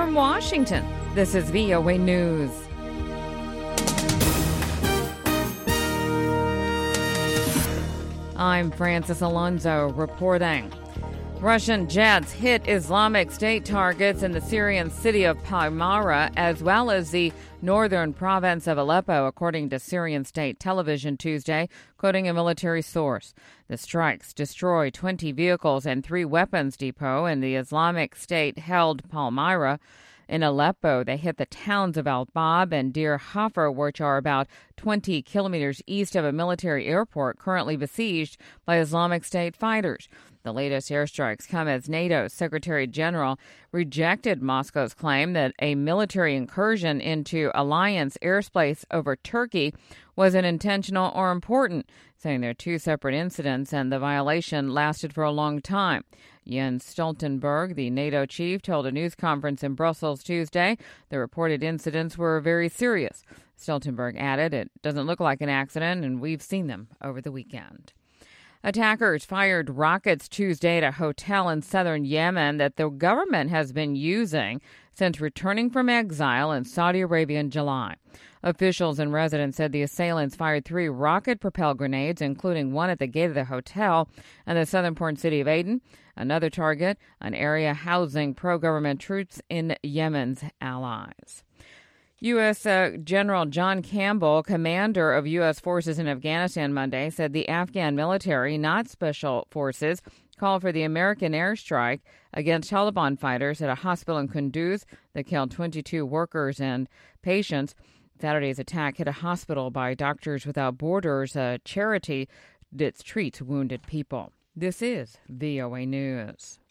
From Washington, this is VOA News. I'm Francis Alonso reporting. Russian jets hit Islamic State targets in the Syrian city of Palmyra, as well as the northern province of Aleppo, according to Syrian state television Tuesday, quoting a military source. The strikes destroyed 20 vehicles and 3 weapons depots in the Islamic State-held Palmyra. In Aleppo, they hit the towns of Al-Bab and Deir Hafer, which are about 20 kilometers east of a military airport currently besieged by Islamic State fighters. The latest airstrikes come as NATO's Secretary General rejected Moscow's claim that a military incursion into alliance airspace over Turkey was unintentional or important, saying there are 2 separate incidents and the violation lasted for a long time. Jens Stoltenberg, the NATO chief, told a news conference in Brussels Tuesday the reported incidents were very serious. Stoltenberg added, "It doesn't look like an accident, and we've seen them over the weekend." Attackers fired rockets Tuesday at a hotel in southern Yemen that the government has been using since returning from exile in Saudi Arabia in July. Officials and residents said the assailants fired 3 rocket-propelled grenades, including one at the gate of the hotel and the southern port city of Aden. Another target, an area housing pro-government troops in Yemen's allies. U.S. General John Campbell, commander of U.S. forces in Afghanistan Monday, said the Afghan military, not special forces, called for the American airstrike against Taliban fighters at a hospital in Kunduz that killed 22 workers and patients. Saturday's attack hit a hospital by Doctors Without Borders, a charity that treats wounded people. This is VOA News.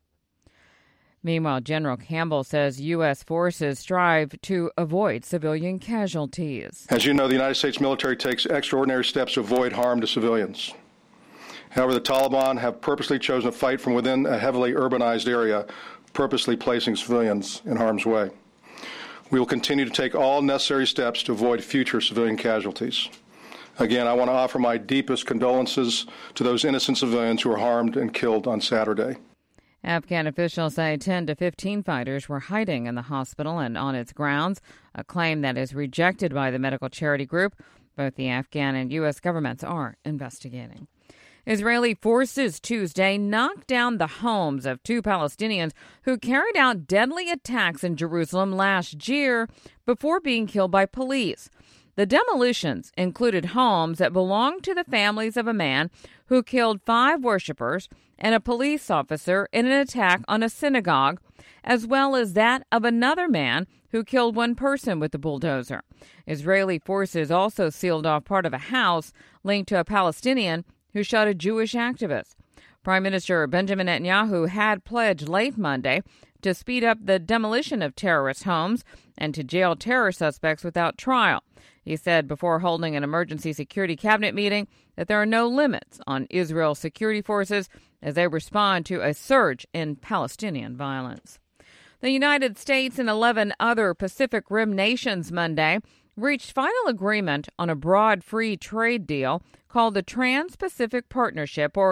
Meanwhile, General Campbell says U.S. forces strive to avoid civilian casualties. As you know, the United States military takes extraordinary steps to avoid harm to civilians. However, the Taliban have purposely chosen to fight from within a heavily urbanized area, purposely placing civilians in harm's way. We will continue to take all necessary steps to avoid future civilian casualties. Again, I want to offer my deepest condolences to those innocent civilians who were harmed and killed on Saturday. Afghan officials say 10 to 15 fighters were hiding in the hospital and on its grounds, a claim that is rejected by the medical charity group. Both the Afghan and U.S. governments are investigating. Israeli forces Tuesday knocked down the homes of 2 Palestinians who carried out deadly attacks in Jerusalem last year before being killed by police. The demolitions included homes that belonged to the families of a man who killed 5 worshipers and a police officer in an attack on a synagogue, as well as that of another man who killed 1 person with the bulldozer. Israeli forces also sealed off part of a house linked to a Palestinian who shot a Jewish activist. Prime Minister Benjamin Netanyahu had pledged late Monday to speed up the demolition of terrorist homes and to jail terror suspects without trial. He said before holding an emergency security cabinet meeting that there are no limits on Israel's security forces as they respond to a surge in Palestinian violence. The United States and 11 other Pacific Rim nations Monday reached final agreement on a broad free trade deal called the Trans-Pacific Partnership, or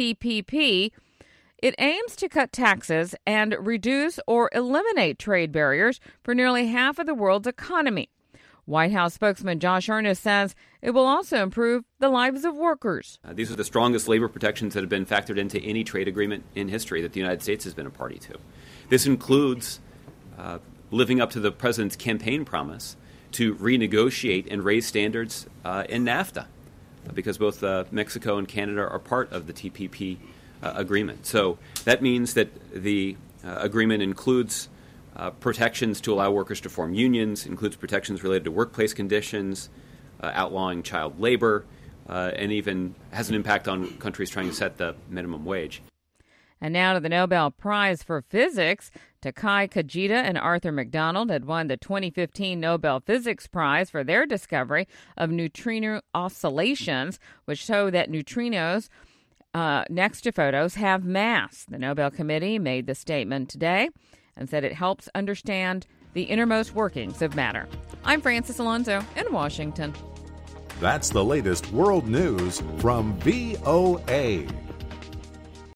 TPP. It aims to cut taxes and reduce or eliminate trade barriers for nearly half of the world's economy. White House spokesman Josh Earnest says it will also improve the lives of workers. These are the strongest labor protections that have been factored into any trade agreement in history that the United States has been a party to. This includes living up to the president's campaign promise to renegotiate and raise standards in NAFTA, because both Mexico and Canada are part of the TPP agreement. So that means that the agreement includes protections to allow workers to form unions, includes protections related to workplace conditions, outlawing child labor, and even has an impact on countries trying to set the minimum wage. And now to the Nobel Prize for Physics. Takai Kajita and Arthur McDonald had won the 2015 Nobel Physics Prize for their discovery of neutrino oscillations, which show that neutrinos next to photons have mass. The Nobel Committee made the statement today and said it helps understand the innermost workings of matter. I'm Francis Alonso in Washington. That's the latest world news from VOA.